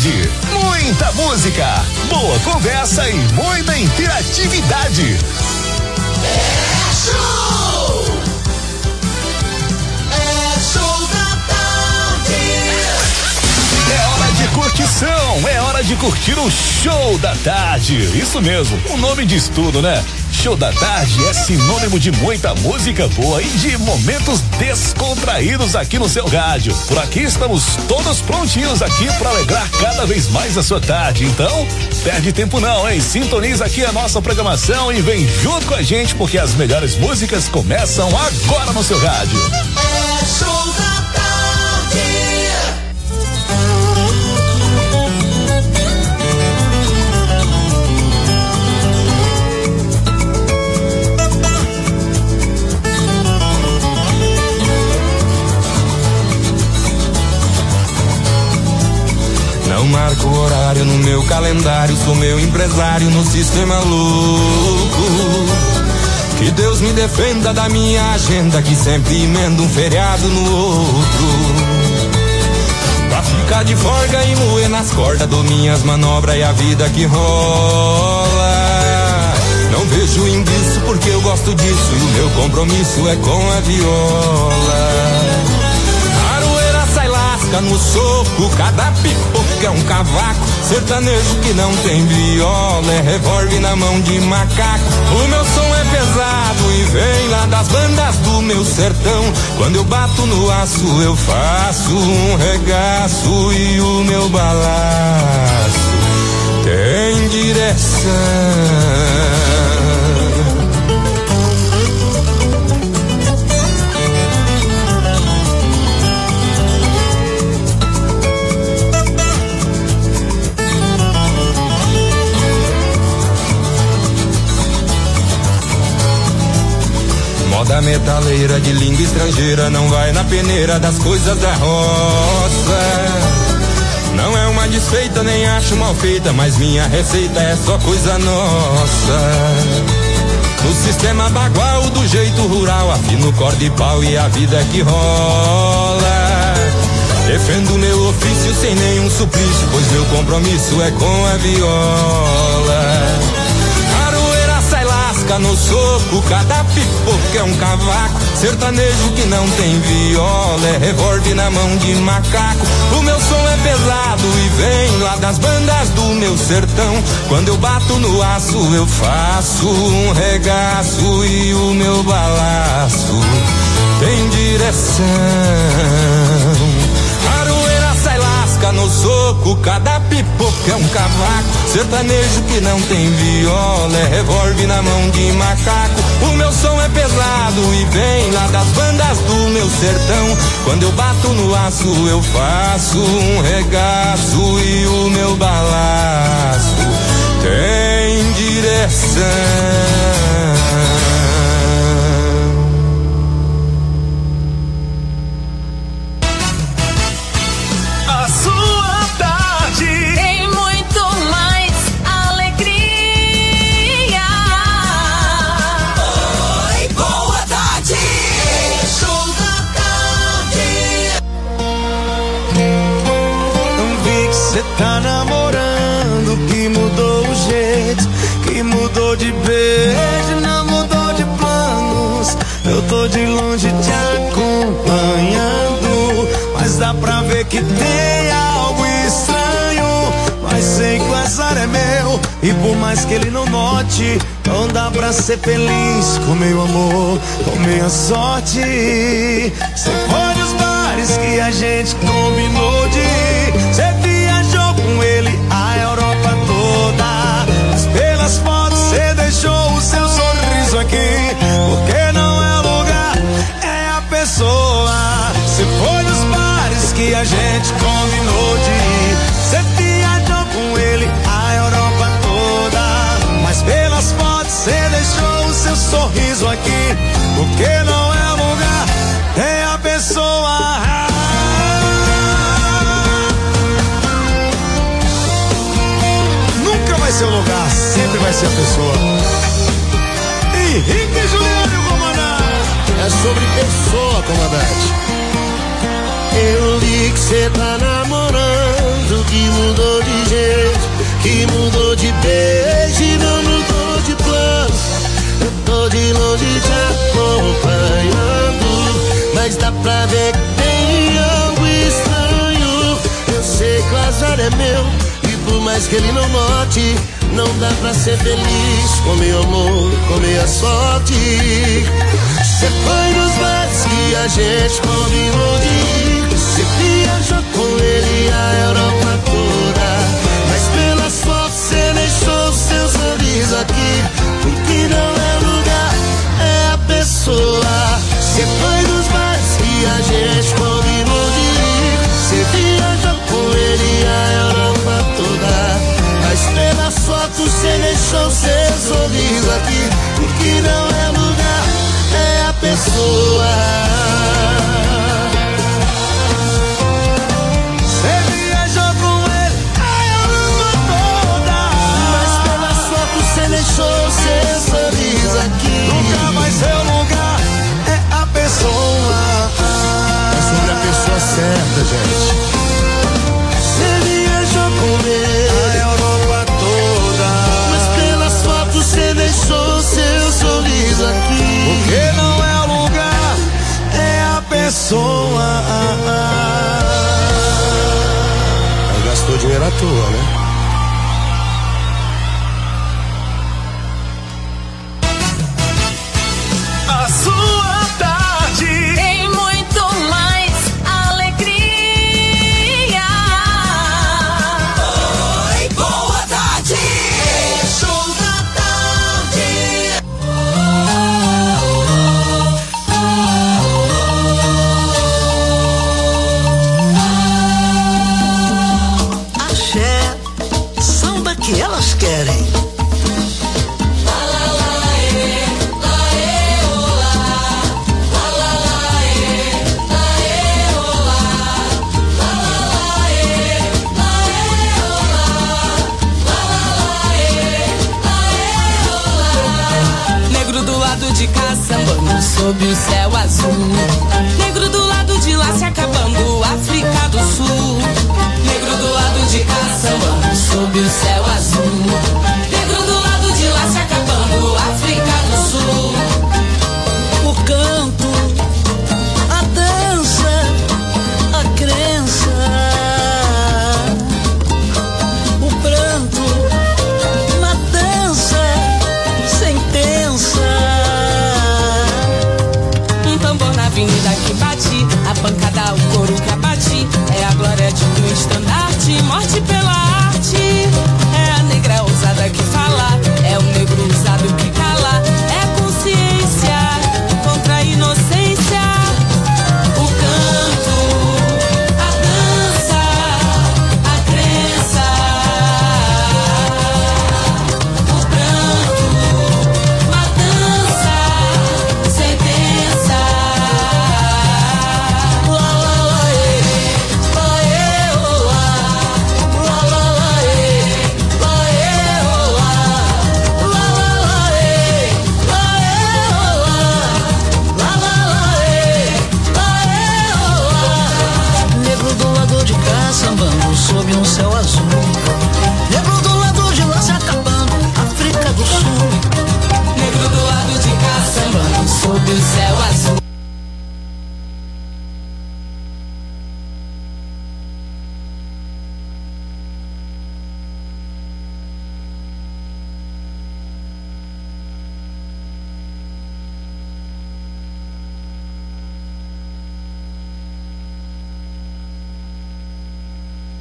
tarde. Muita música, boa conversa e muita interatividade. É show! É show da tarde! É hora de curtição, é hora de curtir o show da tarde. Isso mesmo, o nome diz tudo, né? Show da tarde é sinônimo de muita música boa e de momentos descontraídos aqui no seu rádio. Por aqui estamos todos prontinhos aqui para alegrar cada vez mais a sua tarde. Então, perde tempo não, hein? Sintoniza aqui a nossa programação e vem junto com a gente porque as melhores músicas começam agora no seu rádio. É show da tarde! Não marco horário no meu calendário, sou meu empresário no sistema louco. Que Deus me defenda da minha agenda, que sempre emenda um feriado no outro. Pra ficar de folga e moer nas cordas, dou minhas manobras e a vida que rola. Não vejo indício porque eu gosto disso e o meu compromisso é com a viola. No soco, cada pipoca é um cavaco. Sertanejo que não tem viola é revólver na mão de macaco. O meu som é pesado e vem lá das bandas do meu sertão. Quando eu bato no aço eu faço um regaço e o meu balaço tem direção. Moda metaleira de língua estrangeira não vai na peneira das coisas da roça. Não é uma desfeita, nem acho mal feita, mas minha receita é só coisa nossa. No sistema bagual, do jeito rural, afino corda e pau e a vida que rola. Defendo meu ofício sem nenhum suplício, pois meu compromisso é com a viola. No soco, cada pipoca é um cavaco. Sertanejo que não tem viola é revólver na mão de macaco. O meu som é pesado e vem lá das bandas do meu sertão. Quando eu bato no aço eu faço um regaço e o meu balaço tem direção. No soco, cada pipoca é um cavaco. Sertanejo que não tem viola é revólver na mão de macaco. O meu som é pesado e vem lá das bandas do meu sertão. Quando eu bato no aço eu faço um regaço e o meu balaço tem direção. Tá namorando, que mudou o jeito, que mudou de beijo, não mudou de planos. Eu tô de longe te acompanhando, mas dá pra ver que tem algo estranho. Mas sei que o azar é meu, e por mais que ele não note, não dá pra ser feliz com meu amor, com minha sorte. Cê foi nos bares que a gente combinou de ir, cê viajou com ele a Europa toda, mas pelas fotos cê deixou o seu sorriso aqui, porque não é o lugar, é a pessoa. Cê foi nos bares que a gente combinou de ir, cê viajou com ele a Europa toda, mas pelas fotos cê deixou o seu sorriso aqui, porque não é o lugar, é a pessoa. Nunca vai ser o lugar, sempre vai ser a pessoa. Henrique e Juliano, comandante. É sobre pessoa, comandante. Eu vi que cê tá namorando, que mudou de jeito, que mudou de beijo e não mudou de plano. Eu tô de longe te acompanhando, mas dá pra ver que tem algo estranho. Eu sei que o azar é meu, e por mais que ele não note, não dá pra ser feliz com meu amor, com minha sorte. Cê foi nos bares que a gente combinou de ir, cê viajou com ele a Europa toda, mas pelas fotos cê deixou seu sorriso aqui, porque não é lugar, é a pessoa. Cê foi nos bares que a gente combinou de ir, cê viajou com ele a Europa toda, mas pelas fotos cê deixou seu sorriso aqui, porque não é lugar, é a pessoa. Cê viajou com ele a Europa toda, mas pelas fotos cê deixou seu sorriso aqui. Nunca mais seu lugar, é a pessoa. É sobre a pessoa certa, gente. Cê viajou com ele a Europa toda, mas pelas fotos cê deixou seu sorriso aqui, porque não é o lugar, é a pessoa. Aí gastou dinheiro à toa, né? A sua tarde. Tem muito mais alegria. Oi, boa tarde. É show da tarde. Axé, samba que elas querem. Negro do lado de cá, sambando sob o céu azul.